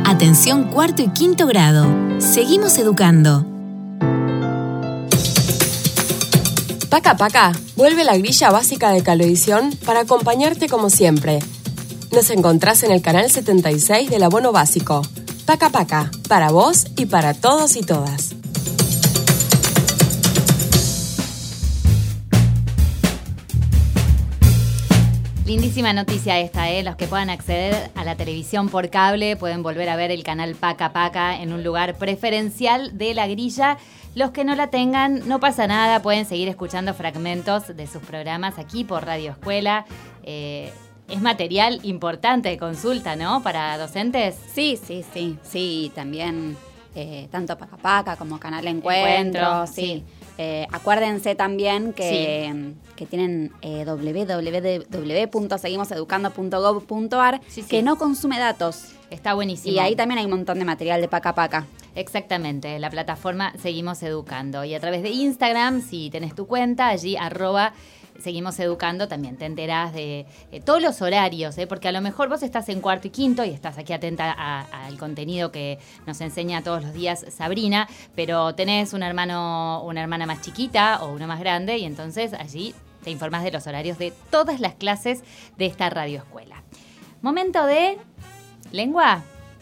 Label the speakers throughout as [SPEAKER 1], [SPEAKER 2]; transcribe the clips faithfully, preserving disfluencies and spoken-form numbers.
[SPEAKER 1] Atención cuarto y quinto grado. Seguimos educando.
[SPEAKER 2] Paca Paca, vuelve la grilla básica de Cablevisión para acompañarte como siempre. Nos encontrás en el canal setenta y seis del abono básico. Paca Paca, para vos y para todos y todas.
[SPEAKER 3] Lindísima noticia esta, ¿eh? Los que puedan acceder a la televisión por cable pueden volver a ver el canal Paca Paca en un lugar preferencial de la grilla. Los que no la tengan, no pasa nada, pueden seguir escuchando fragmentos de sus programas aquí por Radio Escuela. Eh, es material importante de consulta, ¿no? Para docentes.
[SPEAKER 4] Sí, sí, sí. Sí, también eh, tanto Paca Paca como Canal Encuentro.
[SPEAKER 3] Encuentro,
[SPEAKER 4] sí.
[SPEAKER 3] sí.
[SPEAKER 4] Eh, acuérdense también que,
[SPEAKER 3] sí.
[SPEAKER 4] que tienen eh, doble u doble u doble u punto seguimos educando punto gob punto ar
[SPEAKER 3] sí, sí.
[SPEAKER 4] que no consume datos.
[SPEAKER 3] Está buenísimo.
[SPEAKER 4] Y ahí también hay un montón de material de Paca Paca.
[SPEAKER 3] Exactamente, la plataforma Seguimos Educando. Y a través de Instagram, si tenés tu cuenta, allí arroba Seguimos Educando, también te enterás de eh, todos los horarios, ¿eh? Porque a lo mejor vos estás en cuarto y quinto y estás aquí atenta al contenido que nos enseña todos los días Sabrina, pero tenés un hermano, una hermana más chiquita o una más grande y entonces allí te informás de los horarios de todas las clases de esta radioescuela. Momento de lengua.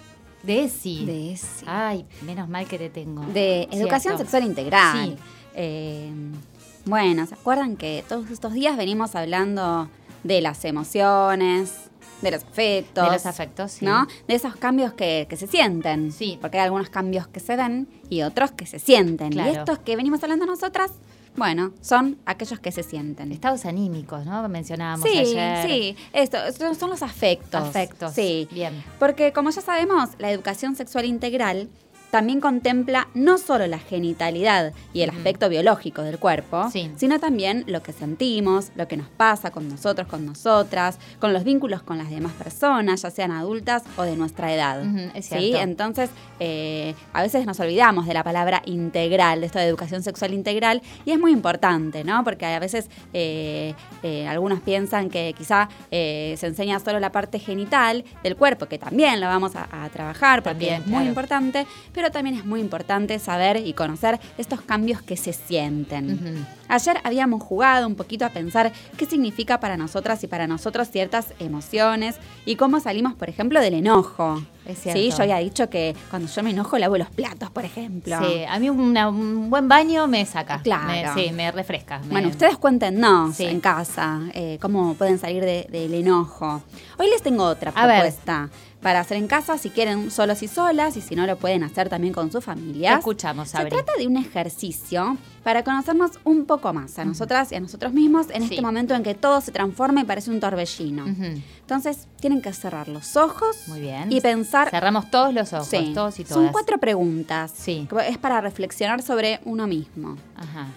[SPEAKER 3] De ESI.
[SPEAKER 4] De ESI.
[SPEAKER 3] Ay, menos mal que te tengo.
[SPEAKER 4] De educación
[SPEAKER 3] Cierto.
[SPEAKER 4] sexual integral.
[SPEAKER 3] Sí.
[SPEAKER 4] Eh, bueno, ¿se acuerdan que todos estos días venimos hablando de las emociones, de los afectos?
[SPEAKER 3] De los afectos, sí.
[SPEAKER 4] ¿No? De esos cambios que, que se sienten.
[SPEAKER 3] Sí.
[SPEAKER 4] Porque hay algunos cambios que se ven y otros que se sienten.
[SPEAKER 3] Claro.
[SPEAKER 4] Y estos que venimos hablando nosotras, bueno, son aquellos que se sienten.
[SPEAKER 3] Estados anímicos, ¿no? Mencionábamos
[SPEAKER 4] Sí,
[SPEAKER 3] ayer.
[SPEAKER 4] sí, esto, estos son los afectos.
[SPEAKER 3] Afectos,
[SPEAKER 4] sí.
[SPEAKER 3] Bien.
[SPEAKER 4] Porque como ya sabemos, la educación sexual integral también contempla no solo la genitalidad y el
[SPEAKER 3] Ujú.
[SPEAKER 4] aspecto biológico del cuerpo,
[SPEAKER 3] Sí.
[SPEAKER 4] sino también lo que sentimos, lo que nos pasa con nosotros, con nosotras, con los vínculos con las demás personas, ya sean adultas o de nuestra edad.
[SPEAKER 3] Ujú, es
[SPEAKER 4] ¿Sí?
[SPEAKER 3] cierto.
[SPEAKER 4] Entonces, eh, a veces nos olvidamos de la palabra integral, de esto de educación sexual integral, y es muy importante, ¿no? Porque a veces eh, eh, algunos piensan que quizá eh, se enseña solo la parte genital del cuerpo, que también la vamos a, a trabajar porque
[SPEAKER 3] También,
[SPEAKER 4] es muy
[SPEAKER 3] claro.
[SPEAKER 4] importante, pero también es muy importante saber y conocer estos cambios que se sienten.
[SPEAKER 3] Ujú.
[SPEAKER 4] Ayer habíamos jugado un poquito a pensar qué significa para nosotras y para nosotros ciertas emociones y cómo salimos, por ejemplo, del enojo.
[SPEAKER 3] Es cierto.
[SPEAKER 4] Sí, yo había dicho que cuando yo me enojo lavo los platos, por ejemplo.
[SPEAKER 3] Sí, a mí una- un buen baño me saca.
[SPEAKER 4] Claro.
[SPEAKER 3] Me- sí, me refresca. me-
[SPEAKER 4] Bueno, ustedes cuéntenos
[SPEAKER 3] Sí.
[SPEAKER 4] en casa eh, cómo pueden salir de- del enojo. Hoy les tengo otra
[SPEAKER 3] A ver.
[SPEAKER 4] propuesta para hacer en casa, si quieren solos y solas, y si no lo pueden hacer también con sus
[SPEAKER 3] Te
[SPEAKER 4] familias.
[SPEAKER 3] escuchamos,
[SPEAKER 4] Se
[SPEAKER 3] Sabri.
[SPEAKER 4] trata de un ejercicio para conocernos un poco más a nosotras y a nosotros mismos en
[SPEAKER 3] Sí.
[SPEAKER 4] este momento en que todo se transforma y parece un torbellino.
[SPEAKER 3] Ujú.
[SPEAKER 4] Entonces, tienen que cerrar los ojos
[SPEAKER 3] Muy bien.
[SPEAKER 4] y pensar...
[SPEAKER 3] Cerramos todos los ojos,
[SPEAKER 4] Sí,
[SPEAKER 3] todos y todas.
[SPEAKER 4] son cuatro preguntas.
[SPEAKER 3] Sí.
[SPEAKER 4] que Es para reflexionar sobre uno mismo.
[SPEAKER 3] Ajá.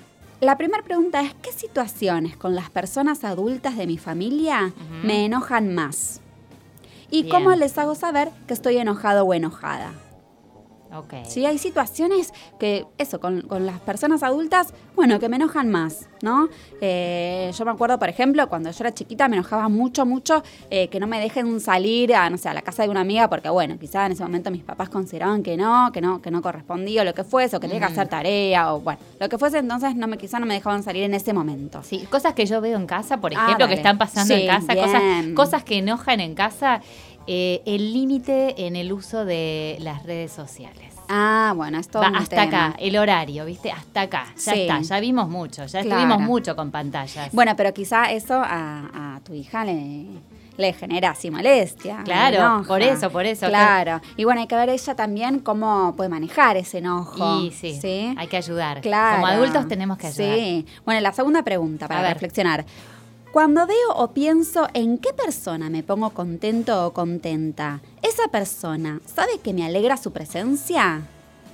[SPEAKER 4] La primera pregunta es, ¿qué situaciones con las personas adultas de mi familia
[SPEAKER 3] Ujú.
[SPEAKER 4] me enojan más? ¿Y
[SPEAKER 3] Bien.
[SPEAKER 4] cómo les hago saber que estoy enojado o enojada?
[SPEAKER 3] Ok.
[SPEAKER 4] Sí, hay situaciones que, eso, con, con las personas adultas, bueno, que me enojan más, ¿no? Eh, yo me acuerdo, por ejemplo, cuando yo era chiquita me enojaba mucho, mucho eh, que no me dejen salir a, no sé, a la casa de una amiga porque, bueno, quizá en ese momento mis papás consideraban que no, que no, que no correspondía o lo que fuese, o que tenía que
[SPEAKER 3] Ujú.
[SPEAKER 4] hacer tarea, o bueno, lo que fuese, entonces no me, quizá no me dejaban salir en ese momento.
[SPEAKER 3] Sí, cosas que yo veo en casa, por
[SPEAKER 4] Ah,
[SPEAKER 3] ejemplo, que
[SPEAKER 4] dale.
[SPEAKER 3] están pasando
[SPEAKER 4] Sí,
[SPEAKER 3] en casa, cosas,
[SPEAKER 4] bien.
[SPEAKER 3] cosas que enojan en casa, eh, el límite en el uso de las redes sociales.
[SPEAKER 4] Ah, bueno, esto
[SPEAKER 3] Va
[SPEAKER 4] es un
[SPEAKER 3] hasta
[SPEAKER 4] tema.
[SPEAKER 3] acá, el horario, ¿viste? Hasta acá, ya
[SPEAKER 4] Sí.
[SPEAKER 3] está, ya vimos mucho, ya
[SPEAKER 4] Claro.
[SPEAKER 3] estuvimos mucho con pantallas.
[SPEAKER 4] Bueno, pero quizá eso a, a tu hija le, le genera así molestia.
[SPEAKER 3] Claro,
[SPEAKER 4] le enoja.
[SPEAKER 3] por eso, por eso.
[SPEAKER 4] Claro. Y bueno, hay que ver ella también cómo puede manejar ese enojo.
[SPEAKER 3] Y sí, hay que ayudar.
[SPEAKER 4] Claro.
[SPEAKER 3] Como adultos tenemos que ayudar.
[SPEAKER 4] Sí. Bueno, la segunda pregunta para
[SPEAKER 3] A ver.
[SPEAKER 4] reflexionar. Cuando veo o pienso en qué persona me pongo contento o contenta, ¿esa persona sabe que me alegra su presencia?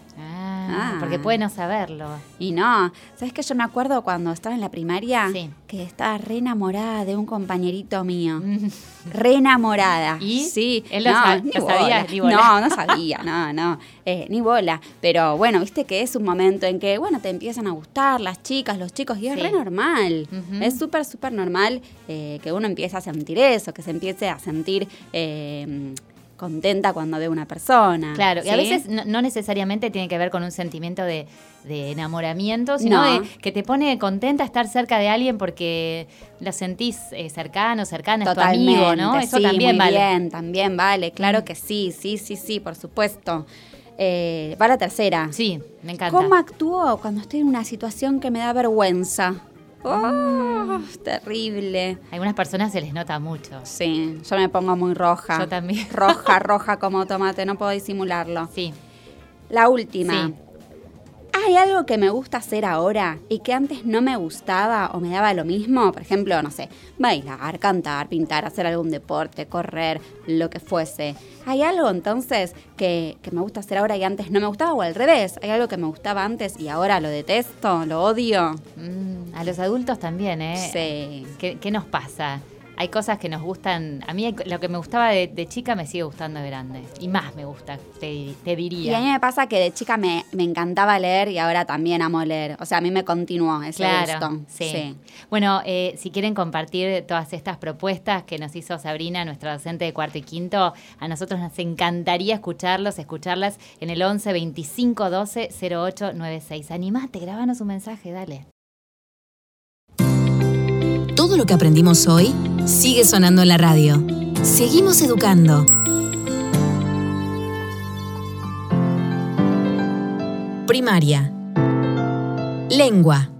[SPEAKER 3] Ah,
[SPEAKER 4] Ah.
[SPEAKER 3] porque puede no saberlo.
[SPEAKER 4] Y no, ¿sabes qué? Yo me acuerdo cuando estaba en la primaria
[SPEAKER 3] Sí.
[SPEAKER 4] que estaba re enamorada de un compañerito mío. Re enamorada.
[SPEAKER 3] ¿Y?
[SPEAKER 4] Sí.
[SPEAKER 3] ¿Él lo
[SPEAKER 4] no,
[SPEAKER 3] sab-
[SPEAKER 4] ni
[SPEAKER 3] lo sabía?
[SPEAKER 4] bola.
[SPEAKER 3] Ni bola.
[SPEAKER 4] No, no sabía, no, no. Eh, ni bola. Pero bueno, viste que es un momento en que, bueno, te empiezan a gustar las chicas, los chicos, y es
[SPEAKER 3] Sí.
[SPEAKER 4] re normal.
[SPEAKER 3] Ujú.
[SPEAKER 4] Es súper, súper normal eh, que uno empiece a sentir eso, que se empiece a sentir... eh, contenta cuando ve una persona.
[SPEAKER 3] Claro,
[SPEAKER 4] ¿sí?
[SPEAKER 3] y a veces no, no necesariamente tiene que ver con un sentimiento de, de enamoramiento, sino
[SPEAKER 4] No.
[SPEAKER 3] de que te pone contenta estar cerca de alguien porque lo sentís eh, cercano, cercana, es tu
[SPEAKER 4] Totalmente,
[SPEAKER 3] amigo, ¿no? Eso
[SPEAKER 4] sí,
[SPEAKER 3] también
[SPEAKER 4] muy
[SPEAKER 3] vale.
[SPEAKER 4] bien, también vale, claro
[SPEAKER 3] Mm.
[SPEAKER 4] que sí, sí, sí, sí, por supuesto. Eh, va la tercera.
[SPEAKER 3] Sí, me encanta.
[SPEAKER 4] ¿Cómo actúo cuando estoy en una situación que me da vergüenza? Oh,
[SPEAKER 3] Mm.
[SPEAKER 4] terrible.
[SPEAKER 3] A algunas personas se les nota mucho.
[SPEAKER 4] Sí, yo me pongo muy roja.
[SPEAKER 3] Yo también.
[SPEAKER 4] Roja, roja como tomate, no puedo disimularlo.
[SPEAKER 3] Sí.
[SPEAKER 4] La última.
[SPEAKER 3] Sí.
[SPEAKER 4] ¿Hay algo que me gusta hacer ahora y que antes no me gustaba o me daba lo mismo? Por ejemplo, no sé, bailar, cantar, pintar, hacer algún deporte, correr, lo que fuese. ¿Hay algo entonces que, que me gusta hacer ahora y antes no me gustaba o al revés? ¿Hay algo que me gustaba antes y ahora lo detesto, lo odio?
[SPEAKER 3] Mm, a los adultos también, ¿eh?
[SPEAKER 4] Sí.
[SPEAKER 3] ¿Qué, qué nos pasa? Hay cosas que nos gustan. A mí hay- lo que me gustaba de, de chica me sigue gustando de grande. Y más me gusta, te, te
[SPEAKER 4] Y
[SPEAKER 3] diría.
[SPEAKER 4] a mí me pasa que de chica me, me encantaba leer y ahora también amo leer. O sea, a mí me continuó ese
[SPEAKER 3] Claro,
[SPEAKER 4] gusto.
[SPEAKER 3] sí. Bueno, eh, si quieren compartir todas estas propuestas que nos hizo Sabrina, nuestra docente de cuarto y quinto, a nosotros nos encantaría escucharlos, escucharlas en el once veinticinco doce cero ocho noventa y seis. Animate, grabanos un mensaje, dale.
[SPEAKER 1] Todo lo que aprendimos hoy sigue sonando en la radio. Seguimos educando. Primaria. Lengua.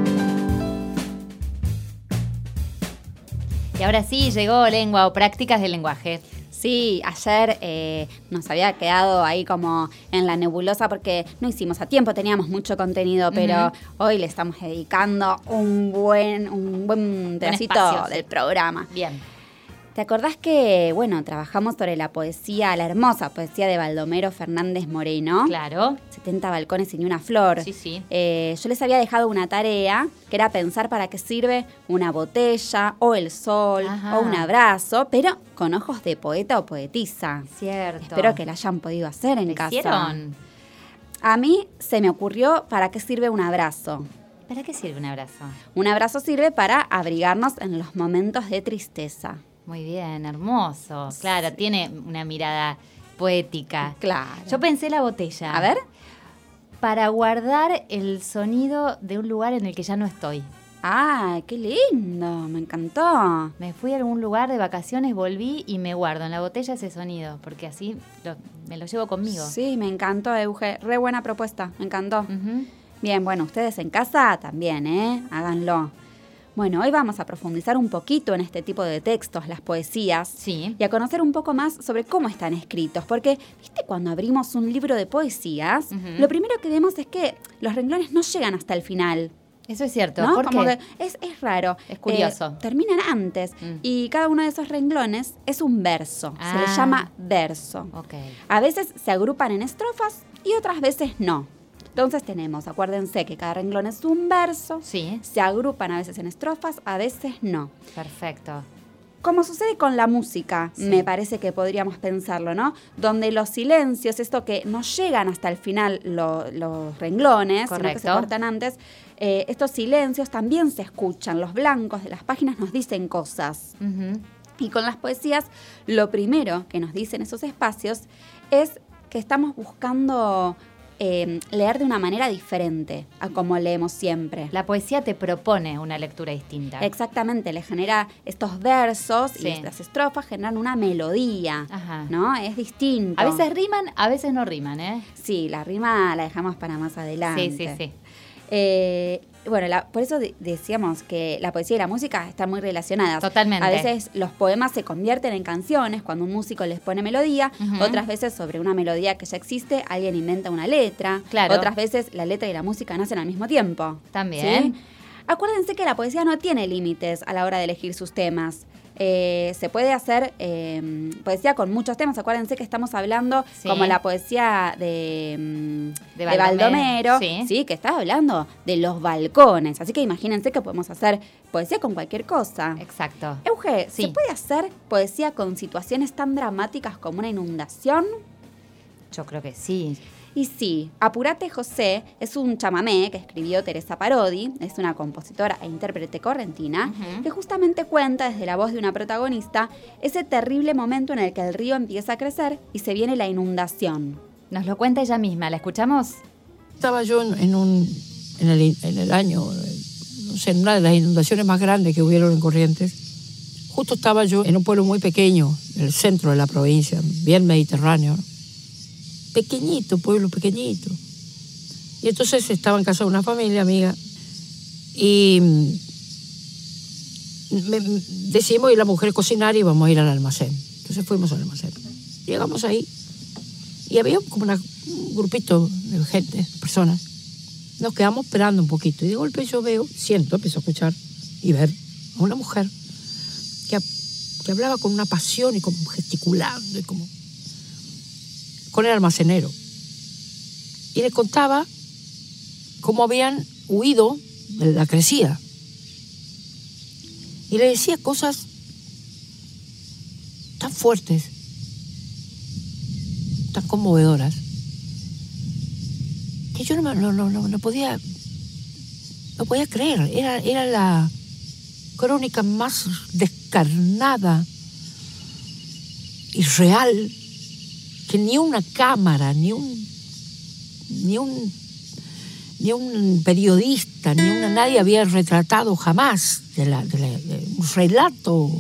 [SPEAKER 3] Y ahora sí, llegó lengua o prácticas del lenguaje.
[SPEAKER 4] Sí, ayer eh, nos había quedado ahí como en la nebulosa porque no hicimos a tiempo, teníamos mucho contenido, pero
[SPEAKER 3] Ujú.
[SPEAKER 4] hoy le estamos dedicando un buen, un buen pedacito
[SPEAKER 3] espacio, sí.
[SPEAKER 4] del programa.
[SPEAKER 3] Bien.
[SPEAKER 4] ¿Te acordás que, bueno, trabajamos sobre la poesía, la hermosa poesía de Baldomero Fernández Moreno?
[SPEAKER 3] Claro.
[SPEAKER 4] setenta balcones y ni una flor.
[SPEAKER 3] Sí, sí.
[SPEAKER 4] Eh, yo les había dejado una tarea que era pensar para qué sirve una botella o el sol
[SPEAKER 3] Ajá.
[SPEAKER 4] o un abrazo, pero con ojos de poeta o poetisa.
[SPEAKER 3] Cierto.
[SPEAKER 4] Espero que la hayan podido hacer en
[SPEAKER 3] ¿Lo
[SPEAKER 4] casa.
[SPEAKER 3] hicieron?
[SPEAKER 4] A mí se me ocurrió para qué sirve un abrazo.
[SPEAKER 3] ¿Para qué sirve un abrazo?
[SPEAKER 4] Un abrazo sirve para abrigarnos en los momentos de tristeza.
[SPEAKER 3] Muy bien, hermoso. Claro, tiene una mirada poética.
[SPEAKER 4] Claro.
[SPEAKER 3] Yo pensé la botella.
[SPEAKER 4] A ver.
[SPEAKER 3] Para guardar el sonido de un lugar en el que ya no estoy.
[SPEAKER 4] ¡Ah, qué lindo! Me encantó.
[SPEAKER 3] Me fui a algún lugar de vacaciones, volví y me guardo en la botella ese sonido, porque así lo- me lo llevo conmigo.
[SPEAKER 4] Sí, me encantó, Euge. Re buena propuesta, me encantó.
[SPEAKER 3] Ujú.
[SPEAKER 4] Bien, bueno, ustedes en casa también, ¿eh? Háganlo. Bueno, hoy vamos a profundizar un poquito en este tipo de textos, las poesías,
[SPEAKER 3] Sí.
[SPEAKER 4] y a conocer un poco más sobre cómo están escritos. Porque, ¿viste cuando abrimos un libro de poesías?
[SPEAKER 3] Ujú.
[SPEAKER 4] Lo primero que vemos es que los renglones no llegan hasta el final.
[SPEAKER 3] Eso es cierto.
[SPEAKER 4] ¿No?
[SPEAKER 3] ¿Por
[SPEAKER 4] Como
[SPEAKER 3] qué?
[SPEAKER 4] que es, es raro.
[SPEAKER 3] Es curioso.
[SPEAKER 4] Eh, terminan antes.
[SPEAKER 3] Mm.
[SPEAKER 4] Y cada uno de esos renglones es un verso. Se
[SPEAKER 3] Ah.
[SPEAKER 4] le llama verso.
[SPEAKER 3] Ok.
[SPEAKER 4] A veces se agrupan en estrofas y otras veces no. Entonces tenemos, acuérdense que cada renglón es un verso.
[SPEAKER 3] Sí,
[SPEAKER 4] Se agrupan a veces en estrofas, a veces no.
[SPEAKER 3] perfecto.
[SPEAKER 4] Como sucede con la música,
[SPEAKER 3] Sí.
[SPEAKER 4] me parece que podríamos pensarlo, ¿no? Donde los silencios, esto que no llegan hasta el final lo- los renglones, sino que se
[SPEAKER 3] Correcto.
[SPEAKER 4] cortan antes, eh, estos silencios también se escuchan. Los blancos de las páginas nos dicen cosas.
[SPEAKER 3] Ujú.
[SPEAKER 4] Y con las poesías, lo primero que nos dicen esos espacios es que estamos buscando eh, leer de una manera diferente a como leemos siempre.
[SPEAKER 3] La poesía te propone una lectura distinta.
[SPEAKER 4] Exactamente, le genera estos versos
[SPEAKER 3] Sí.
[SPEAKER 4] y estas estrofas generan una melodía,
[SPEAKER 3] Ajá.
[SPEAKER 4] ¿no? Es distinto.
[SPEAKER 3] A veces riman, a veces no riman, ¿eh?
[SPEAKER 4] Sí, la rima la dejamos para más adelante.
[SPEAKER 3] Sí, sí, sí.
[SPEAKER 4] Eh, bueno, la- por eso de- decíamos que la poesía y la música están muy relacionadas.
[SPEAKER 3] Totalmente.
[SPEAKER 4] A veces los poemas se convierten en canciones cuando un músico les pone melodía,
[SPEAKER 3] Ujú.
[SPEAKER 4] otras veces sobre una melodía que ya existe alguien inventa una letra,
[SPEAKER 3] Claro.
[SPEAKER 4] otras veces la letra y la música nacen al mismo tiempo.
[SPEAKER 3] También.
[SPEAKER 4] ¿Sí? Acuérdense que la poesía no tiene límites a la hora de elegir sus temas. Eh, se puede hacer eh, poesía con muchos temas. Acuérdense que estamos hablando
[SPEAKER 3] Sí.
[SPEAKER 4] como la poesía de, mm,
[SPEAKER 3] De
[SPEAKER 4] de
[SPEAKER 3] Baldomero,
[SPEAKER 4] Baldomero,
[SPEAKER 3] sí.
[SPEAKER 4] que está hablando de los balcones. Así que imagínense que podemos hacer poesía con cualquier cosa.
[SPEAKER 3] Exacto.
[SPEAKER 4] Euge,
[SPEAKER 3] Sí.
[SPEAKER 4] ¿se puede hacer poesía con situaciones tan dramáticas como una inundación?
[SPEAKER 3] Yo creo que sí.
[SPEAKER 4] Y sí, Apurate José es un chamamé que escribió Teresa Parodi, es una compositora e intérprete correntina, uh-huh. que justamente cuenta desde la voz de una protagonista ese terrible momento en el que el río empieza a crecer y se viene la inundación.
[SPEAKER 3] Nos lo cuenta ella misma, ¿la escuchamos?
[SPEAKER 5] Estaba yo en, un, en, el, en el año, no sé, en una de las inundaciones más grandes que hubieron en Corrientes. Justo estaba yo en un pueblo muy pequeño, en el centro de la provincia, bien mediterráneo. Pequeñito, pueblo pequeñito. Y entonces estaba en casa de una familia amiga y me, decidimos ir la mujer a cocinar y íbamos a ir al almacén. Entonces fuimos al almacén. Llegamos ahí y había como una, un grupito de gente, personas. Nos quedamos esperando un poquito y de golpe yo veo, siento, empiezo a escuchar y ver a una mujer que, que hablaba con una pasión y como gesticulando y como... con el almacenero. Y le contaba cómo habían huido de la crecida. Y le decía cosas tan fuertes, tan conmovedoras, que yo no, no, no, no podía no podía creer. Era, era la crónica más descarnada y real que ni una cámara, ni un, ni un, ni un periodista, ni una, nadie había retratado jamás de la, de la, de un relato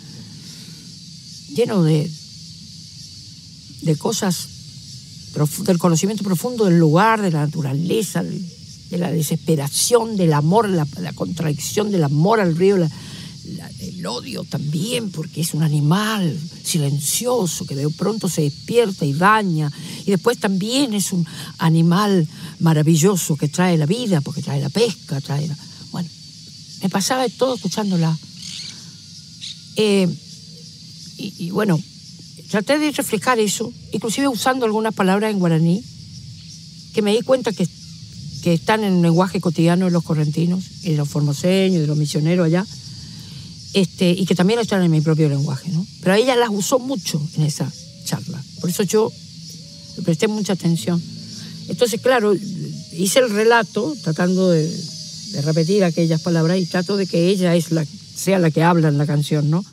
[SPEAKER 5] lleno de, de cosas, del conocimiento profundo del lugar, de la naturaleza, de la desesperación, del amor, la, la contradicción del amor al río, la, La, el odio también, porque es un animal silencioso que de pronto se despierta y daña, y después también es un animal maravilloso que trae la vida, porque trae la pesca, trae la... Bueno, me pasaba todo escuchándola. Eh, y, y bueno, traté de reflejar eso, inclusive usando algunas palabras en guaraní, que me di cuenta que, que están en el lenguaje cotidiano de los correntinos, y de los formoseños, y de los misioneros allá, Este, y que también están en mi propio lenguaje, ¿no? Pero ella las usó mucho en esa charla. Por eso yo le presté mucha atención. Entonces, claro, hice el relato tratando de, de repetir aquellas palabras y trato de que ella es la, sea la que habla en la canción, ¿no?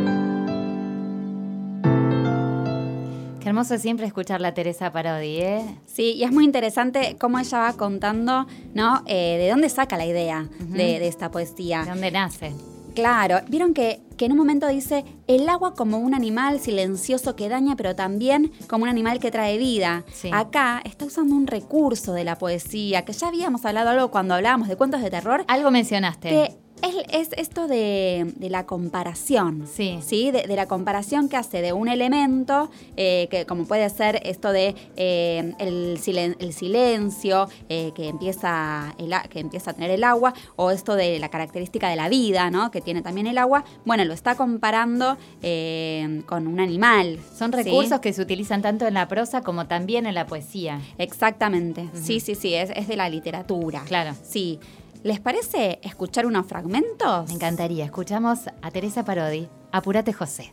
[SPEAKER 3] Qué hermoso siempre escuchar a Teresa Parodi, ¿eh?
[SPEAKER 4] Sí, y es muy interesante cómo ella va contando, ¿no? Eh, de dónde saca la idea uh-huh. de, de esta poesía.
[SPEAKER 3] ¿De dónde nace?
[SPEAKER 4] Claro, vieron que, que en un momento dice el agua como un animal silencioso que daña, pero también como un animal que trae vida. Sí. Acá está usando un recurso de la poesía, que ya habíamos hablado algo cuando hablábamos de cuentos de terror.
[SPEAKER 3] Algo mencionaste.
[SPEAKER 4] Que es, es esto de, de la comparación.
[SPEAKER 3] Sí.
[SPEAKER 4] ¿Sí? De, de la comparación que hace de un elemento, eh, que como puede ser esto de eh, el, silen, el silencio eh, que, empieza el, que empieza a tener el agua, o esto de la característica de la vida, ¿no? Que tiene también el agua. Bueno, lo está comparando eh, con un animal.
[SPEAKER 3] Son recursos ¿sí? que se utilizan tanto en la prosa como también en la poesía.
[SPEAKER 4] Exactamente. Uh-huh. Sí, sí, sí. Es, es de la literatura.
[SPEAKER 3] Claro.
[SPEAKER 4] Sí. ¿Les parece escuchar unos fragmentos?
[SPEAKER 3] Me encantaría. Escuchamos a Teresa Parodi. Apurate José.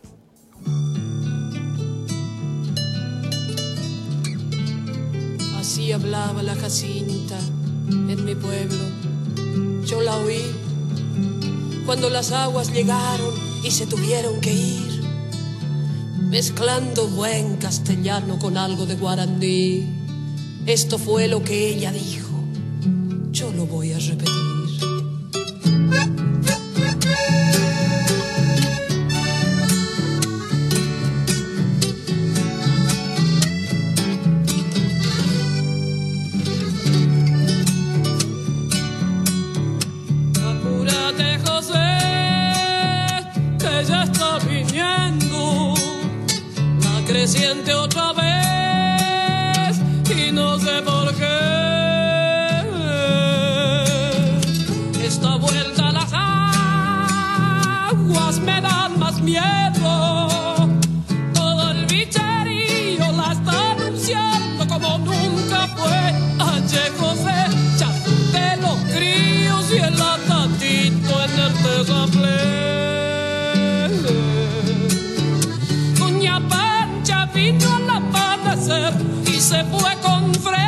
[SPEAKER 6] Así hablaba la Jacinta en mi pueblo. Yo la oí cuando las aguas llegaron y se tuvieron que ir, mezclando buen castellano con algo de guaraní. Esto fue lo que ella dijo. Yo lo voy a repetir. Apúrate, José, que ya está viniendo la creciente otra vez y no sé por qué. Esta vuelta a las aguas me dan más miedo. Todo el bicherío la está anunciando como nunca fue. Ayer José, ya de los críos y el atatito en el terraplén. Doña Pancha vino al amanecer y se fue con fresco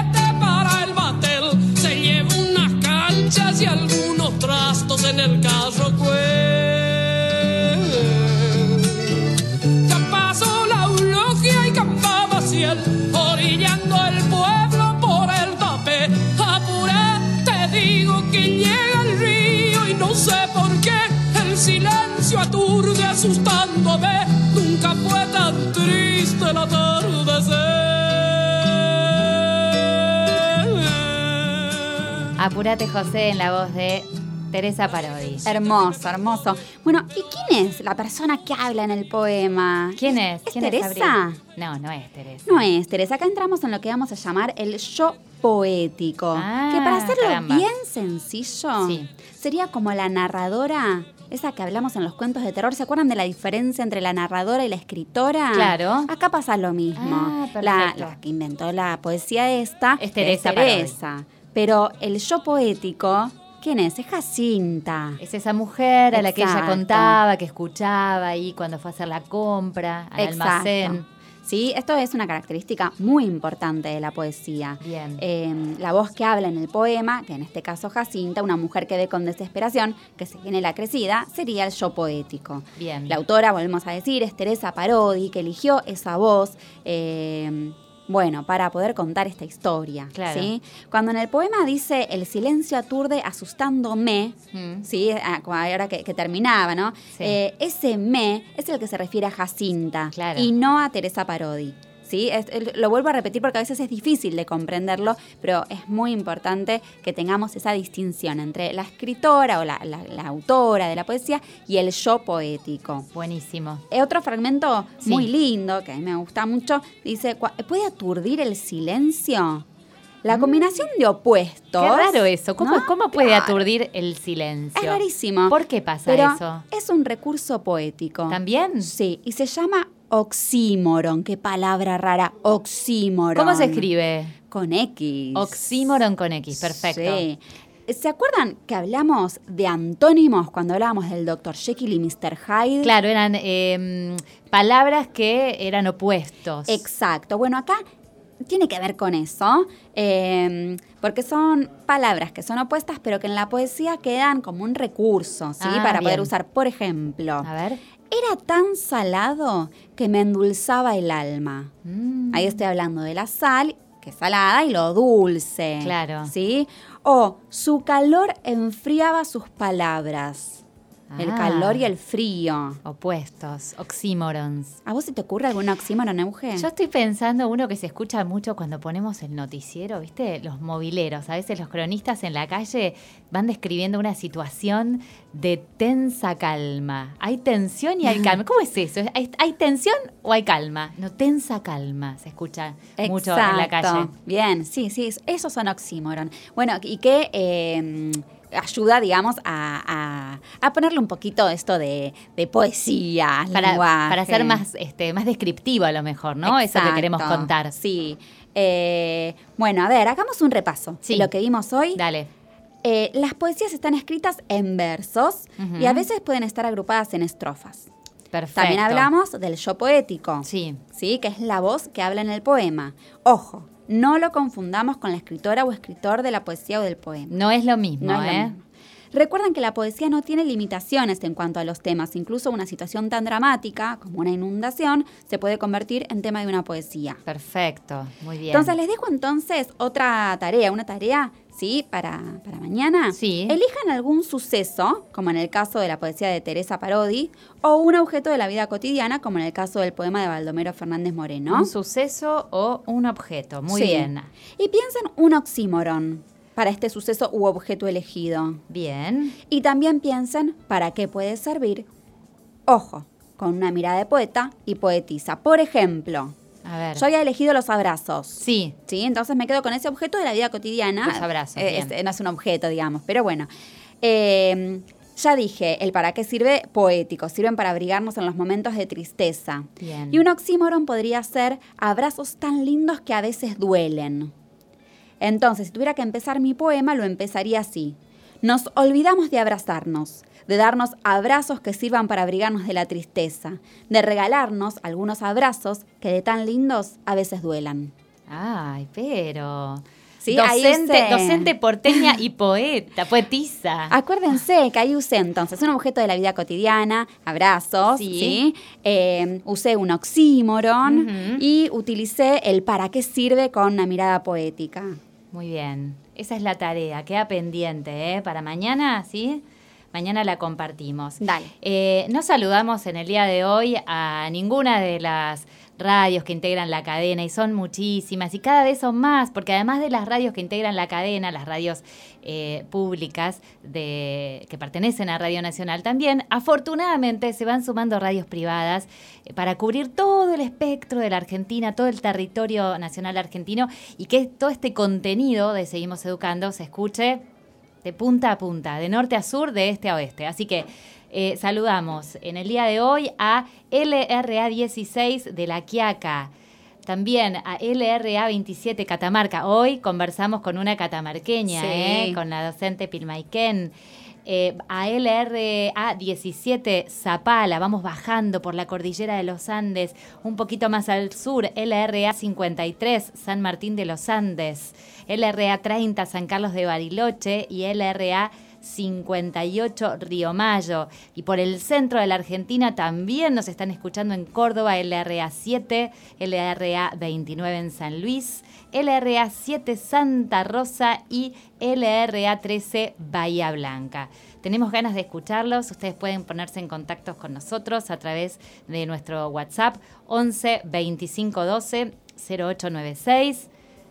[SPEAKER 6] orillando el pueblo por el tapé. Apuré, te digo que llega el río y no sé por qué el silencio aturde asustándome. Nunca fue tan triste el atardecer.
[SPEAKER 3] Apúrate, José, en la voz de Teresa Parodi.
[SPEAKER 4] Hermoso, hermoso. Bueno, ¿y quién es la persona que habla en el poema?
[SPEAKER 3] ¿Quién es?
[SPEAKER 4] ¿Es
[SPEAKER 3] ¿Quién
[SPEAKER 4] Teresa?
[SPEAKER 3] Es Abril? no, no es Teresa.
[SPEAKER 4] No es Teresa. Acá entramos en lo que vamos a llamar el yo poético.
[SPEAKER 3] Ah,
[SPEAKER 4] que para hacerlo
[SPEAKER 3] caramba.
[SPEAKER 4] bien sencillo,
[SPEAKER 3] Sí.
[SPEAKER 4] sería como la narradora, esa que hablamos en los cuentos de terror. ¿Se acuerdan de la diferencia entre la narradora y la escritora?
[SPEAKER 3] Claro.
[SPEAKER 4] Acá pasa lo mismo.
[SPEAKER 3] Ah,
[SPEAKER 4] la,
[SPEAKER 3] perfecto.
[SPEAKER 4] la que inventó la poesía esta
[SPEAKER 3] Es Teresa
[SPEAKER 4] Teresa. Pero el yo poético, ¿quién es? Es Jacinta.
[SPEAKER 3] Es esa mujer a la que ella
[SPEAKER 4] Exacto.
[SPEAKER 3] contaba, que escuchaba ahí cuando fue a hacer la compra al
[SPEAKER 4] Exacto.
[SPEAKER 3] almacén.
[SPEAKER 4] Sí, esto es una característica muy importante de la poesía.
[SPEAKER 3] Bien.
[SPEAKER 4] Eh, la voz que habla en el poema, que en este caso Jacinta, una mujer que ve con desesperación que se viene la crecida, sería el yo poético.
[SPEAKER 3] Bien.
[SPEAKER 4] La autora, volvemos a decir, es Teresa Parodi, que eligió esa voz, eh, bueno, para poder contar esta historia.
[SPEAKER 3] Claro.
[SPEAKER 4] ¿sí? Cuando en el poema dice el silencio aturde asustándome,
[SPEAKER 3] Mm.
[SPEAKER 4] ¿sí? Ah, ahora que, que terminaba, ¿no?
[SPEAKER 3] Sí.
[SPEAKER 4] Eh, ese me es el que se refiere a Jacinta
[SPEAKER 3] Claro.
[SPEAKER 4] y no a Teresa Parodi. ¿Sí? Es- el- lo vuelvo a repetir porque a veces es difícil de comprenderlo, pero es muy importante que tengamos esa distinción entre la escritora o la, la- la autora de la poesía y el yo poético.
[SPEAKER 3] Buenísimo.
[SPEAKER 4] Eh, Otro fragmento
[SPEAKER 3] Sí.
[SPEAKER 4] muy lindo, que a mí me gusta mucho, dice, "Cua- ¿puede aturdir el silencio? La combinación de opuestos...
[SPEAKER 3] Qué raro eso. ¿Cómo,
[SPEAKER 4] ¿no?
[SPEAKER 3] cómo puede
[SPEAKER 4] Claro.
[SPEAKER 3] aturdir el silencio?
[SPEAKER 4] Es rarísimo.
[SPEAKER 3] ¿Por qué pasa
[SPEAKER 4] pero
[SPEAKER 3] eso?
[SPEAKER 4] es un recurso poético.
[SPEAKER 3] ¿También?
[SPEAKER 4] Sí, y se llama oxímoron. Qué palabra rara, oxímoron.
[SPEAKER 3] ¿Cómo se escribe?
[SPEAKER 4] Con X.
[SPEAKER 3] Oxímoron con X, perfecto.
[SPEAKER 4] Sí. ¿Se acuerdan que hablamos de antónimos cuando hablábamos del doctor Jekyll y mister Hyde?
[SPEAKER 3] Claro, eran eh, palabras que eran opuestos.
[SPEAKER 4] Exacto. Bueno, acá tiene que ver con eso, eh, porque son palabras que son opuestas, pero que en la poesía quedan como un recurso, ¿sí?
[SPEAKER 3] Ah,
[SPEAKER 4] Para
[SPEAKER 3] bien.
[SPEAKER 4] poder usar. Por ejemplo,
[SPEAKER 3] A ver.
[SPEAKER 4] era tan salado que me endulzaba el alma.
[SPEAKER 3] Mm.
[SPEAKER 4] Ahí estoy hablando de la sal, que es salada, y lo dulce.
[SPEAKER 3] Claro.
[SPEAKER 4] ¿Sí? O su calor enfriaba sus palabras. El
[SPEAKER 3] Ah.
[SPEAKER 4] calor y el frío.
[SPEAKER 3] Opuestos, oxímorons.
[SPEAKER 4] ¿A vos se te ocurre algún oxímoron, Euge?
[SPEAKER 3] Yo estoy pensando uno que se escucha mucho cuando ponemos el noticiero, ¿viste? Los mobileros. A veces los cronistas en la calle van describiendo una situación de tensa calma. Hay tensión y hay calma. ¿Cómo es eso? ¿Hay, hay tensión o hay calma? No, tensa calma se escucha mucho en la
[SPEAKER 4] Exacto.
[SPEAKER 3] calle.
[SPEAKER 4] Bien, sí, sí, esos son oxímoron. Bueno, y que eh, ayuda, digamos, a, a, a ponerle un poquito esto de, de poesía, al
[SPEAKER 3] Para,
[SPEAKER 4] lenguaje.
[SPEAKER 3] para ser más, este, más descriptivo a lo mejor, ¿no? Eso que queremos
[SPEAKER 4] Exacto,
[SPEAKER 3] contar.
[SPEAKER 4] Sí. Eh, bueno, a ver, hagamos un repaso
[SPEAKER 3] Sí.
[SPEAKER 4] de lo que vimos hoy.
[SPEAKER 3] Dale.
[SPEAKER 4] Eh, las poesías están escritas en versos
[SPEAKER 3] Ujú.
[SPEAKER 4] y a veces pueden estar agrupadas en estrofas.
[SPEAKER 3] Perfecto.
[SPEAKER 4] También hablamos del yo poético.
[SPEAKER 3] Sí.
[SPEAKER 4] ¿Sí? Que es la voz que habla en el poema. Ojo, no lo confundamos con la escritora o escritor de la poesía o del poema.
[SPEAKER 3] No es lo mismo,
[SPEAKER 4] No es lo
[SPEAKER 3] ¿eh?
[SPEAKER 4] mismo. Recuerden que la poesía no tiene limitaciones en cuanto a los temas. Incluso una situación tan dramática como una inundación se puede convertir en tema de una poesía.
[SPEAKER 3] Perfecto, muy bien.
[SPEAKER 4] Entonces, les dejo entonces otra tarea, una tarea, ¿sí? Para, para mañana.
[SPEAKER 3] Sí.
[SPEAKER 4] Elijan algún suceso, como en el caso de la poesía de Teresa Parodi, o un objeto de la vida cotidiana, como en el caso del poema de Baldomero Fernández Moreno.
[SPEAKER 3] Un suceso o un objeto. Muy
[SPEAKER 4] Sí.
[SPEAKER 3] bien.
[SPEAKER 4] Y piensen un oxímoron para este suceso u objeto elegido.
[SPEAKER 3] Bien.
[SPEAKER 4] Y también piensen para qué puede servir. Ojo, con una mirada de poeta y poetisa. Por ejemplo,
[SPEAKER 3] A ver.
[SPEAKER 4] yo había elegido los abrazos.
[SPEAKER 3] Sí.
[SPEAKER 4] Sí, entonces me quedo con ese objeto de la vida cotidiana.
[SPEAKER 3] Los abrazos,
[SPEAKER 4] Eh,
[SPEAKER 3] bien.
[SPEAKER 4] es- no es un objeto, digamos, pero bueno. Eh, ya dije, el para qué sirve, poético. Sirven para abrigarnos en los momentos de tristeza.
[SPEAKER 3] Bien.
[SPEAKER 4] Y un oxímoron podría ser abrazos tan lindos que a veces duelen. Entonces, si tuviera que empezar mi poema, lo empezaría así. Nos olvidamos de abrazarnos, de darnos abrazos que sirvan para abrigarnos de la tristeza, de regalarnos algunos abrazos que de tan lindos a veces duelan.
[SPEAKER 3] Ay, pero...
[SPEAKER 4] ¿sí? Ahí
[SPEAKER 3] Docente,
[SPEAKER 4] usé-
[SPEAKER 3] docente porteña y poeta, poetisa.
[SPEAKER 4] Acuérdense que ahí usé entonces un objeto de la vida cotidiana, abrazos,
[SPEAKER 3] Sí.
[SPEAKER 4] ¿sí? Eh, usé un oxímoron
[SPEAKER 3] Ujú.
[SPEAKER 4] y utilicé el para qué sirve con una mirada poética.
[SPEAKER 3] Muy bien, esa es la tarea, queda pendiente, ¿eh? Para mañana, ¿sí? Mañana la compartimos.
[SPEAKER 4] Dale.
[SPEAKER 3] Eh, no saludamos en el día de hoy a ninguna de las radios que integran la cadena, y son muchísimas, y cada vez son más, porque además de las radios que integran la cadena, las radios eh, públicas de, que pertenecen a Radio Nacional, también afortunadamente se van sumando radios privadas eh, para cubrir todo el espectro de la Argentina, todo el territorio nacional argentino, y que todo este contenido de Seguimos Educando se escuche de punta a punta, de norte a sur, de este a oeste. Así que eh, saludamos en el día de hoy a L R A dieciséis de La Quiaca, también a L R A veintisiete Catamarca. Hoy conversamos con una catamarqueña,
[SPEAKER 4] Sí.
[SPEAKER 3] eh, con la docente Pilmaiquén. Eh, a L R A diecisiete Zapala, vamos bajando por la cordillera de los Andes, un poquito más al sur, L R A cincuenta y tres San Martín de los Andes, L R A treinta San Carlos de Bariloche y L R A cincuenta y ocho Río Mayo. Y por el centro de la Argentina también nos están escuchando en Córdoba, L R A siete, L R A veintinueve en San Luis, L R A siete Santa Rosa y L R A trece Bahía Blanca. Tenemos ganas de escucharlos. Ustedes pueden ponerse en contacto con nosotros a través de nuestro WhatsApp once veinticinco doce cero ocho noventa y seis.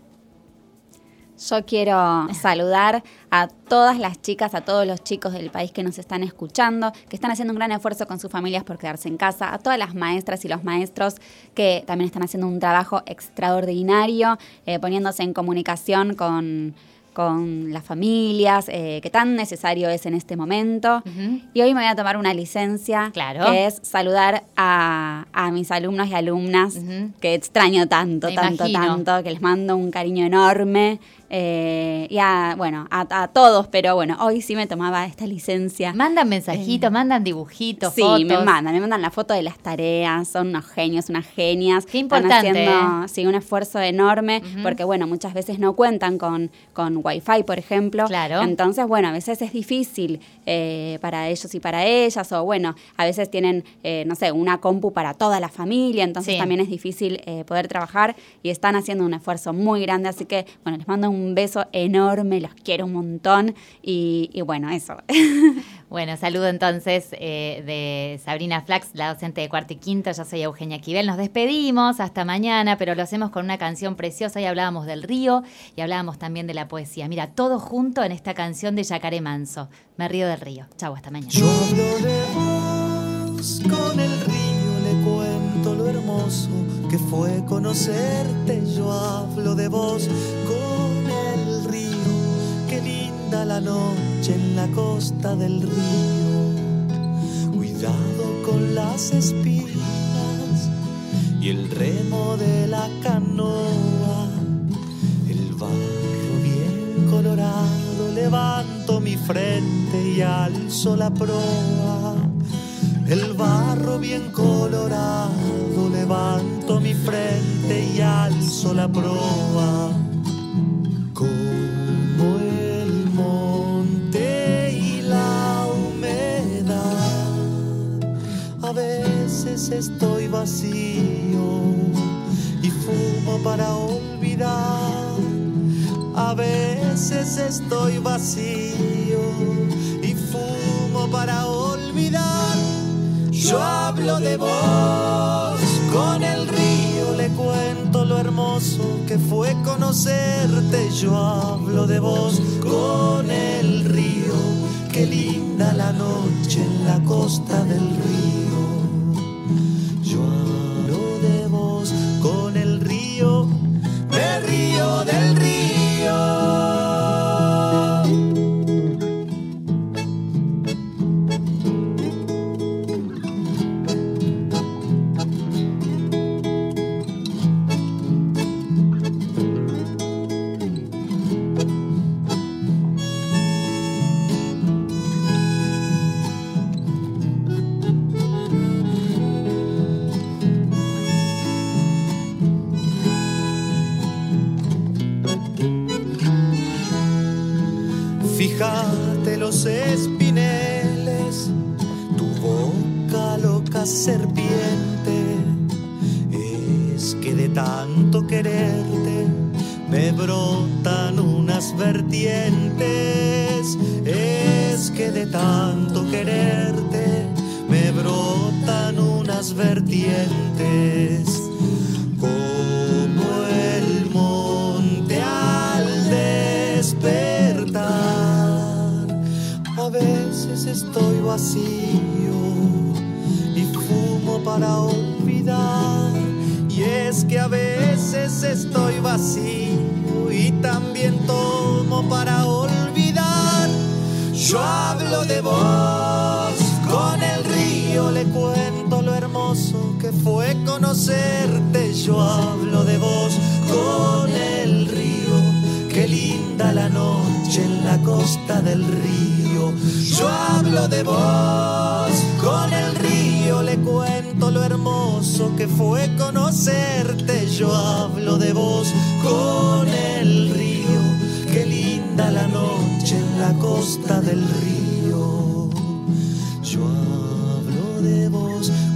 [SPEAKER 4] Yo quiero saludar a todas las chicas, a todos los chicos del país que nos están escuchando, que están haciendo un gran esfuerzo con sus familias por quedarse en casa, a todas las maestras y los maestros que también están haciendo un trabajo extraordinario, eh, poniéndose en comunicación con, con las familias, eh, que tan necesario es en este momento.
[SPEAKER 3] Ujú.
[SPEAKER 4] Y hoy me voy a tomar una licencia,
[SPEAKER 3] Claro.
[SPEAKER 4] que es saludar a, a mis alumnos y alumnas,
[SPEAKER 3] Ujú.
[SPEAKER 4] que extraño tanto,
[SPEAKER 3] Me
[SPEAKER 4] tanto,
[SPEAKER 3] imagino.
[SPEAKER 4] tanto, que les mando un cariño enorme. Eh, y a, bueno, a, a todos, pero bueno, hoy sí me tomaba esta licencia.
[SPEAKER 3] Mandan mensajitos, mandan dibujitos,
[SPEAKER 4] Sí,
[SPEAKER 3] fotos.
[SPEAKER 4] me mandan, me mandan la foto de las tareas, son unos genios, unas genias.
[SPEAKER 3] Qué
[SPEAKER 4] Están
[SPEAKER 3] importante,
[SPEAKER 4] haciendo,
[SPEAKER 3] ¿eh?
[SPEAKER 4] sí, un esfuerzo enorme,
[SPEAKER 3] Ujú.
[SPEAKER 4] porque bueno, muchas veces no cuentan con, con Wi-Fi, por ejemplo.
[SPEAKER 3] Claro.
[SPEAKER 4] Entonces, bueno, a veces es difícil eh, para ellos y para ellas, o bueno, a veces tienen, eh, no sé, una compu para toda la familia, entonces
[SPEAKER 3] Sí.
[SPEAKER 4] también es difícil eh, poder trabajar y están haciendo un esfuerzo muy grande, así que, bueno, les mando un beso enorme. enorme, los quiero un montón y, y bueno, eso.
[SPEAKER 3] Bueno, saludo entonces eh, de Sabrina Flax, la docente de cuarto y quinto. Yo soy Eugenia Quivel. Nos despedimos hasta mañana, pero lo hacemos con una canción preciosa. Y hablábamos del río y hablábamos también de la poesía. Mira, todo junto en esta canción de Yacaré Manso. Me río del río. Chau, hasta mañana.
[SPEAKER 7] Yo hablo de vos, con el río le cuento lo hermoso que fue conocerte. Yo hablo de vos con el río, qué linda la noche en la costa del río. Cuidado con las espinas y el remo de la canoa, el barro bien colorado, levanto mi frente y alzo la proa. El barro bien colorado, levanto mi frente y alzo la proa. Como el monte y la humedad, a veces estoy vacío y fumo para olvidar. A veces estoy vacío y fumo para olvidar. Yo hablo de vos, con el río le cuento lo hermoso que fue conocerte. Yo hablo de vos, con el río, qué linda la noche en la costa del río. Yo hablo de vos, con el río, me río del río. Fíjate los espineles, tu boca loca serpiente. Es que de tanto quererte me brotan unas vertientes. Es que de tanto quererte me brotan unas vertientes. Como el monte al despertar, a veces estoy vacío y fumo para olvidar. Y es que a veces estoy vacío y también tomo para olvidar. Yo hablo de vos, con el río le cuento lo hermoso que fue conocerte. Yo hablo de vos, con el río, qué linda la noche en la costa del río. Yo hablo de vos, con el río le cuento lo hermoso que fue conocerte. Yo hablo de vos, con el río, qué linda la noche en la costa del río. Yo hablo de vos,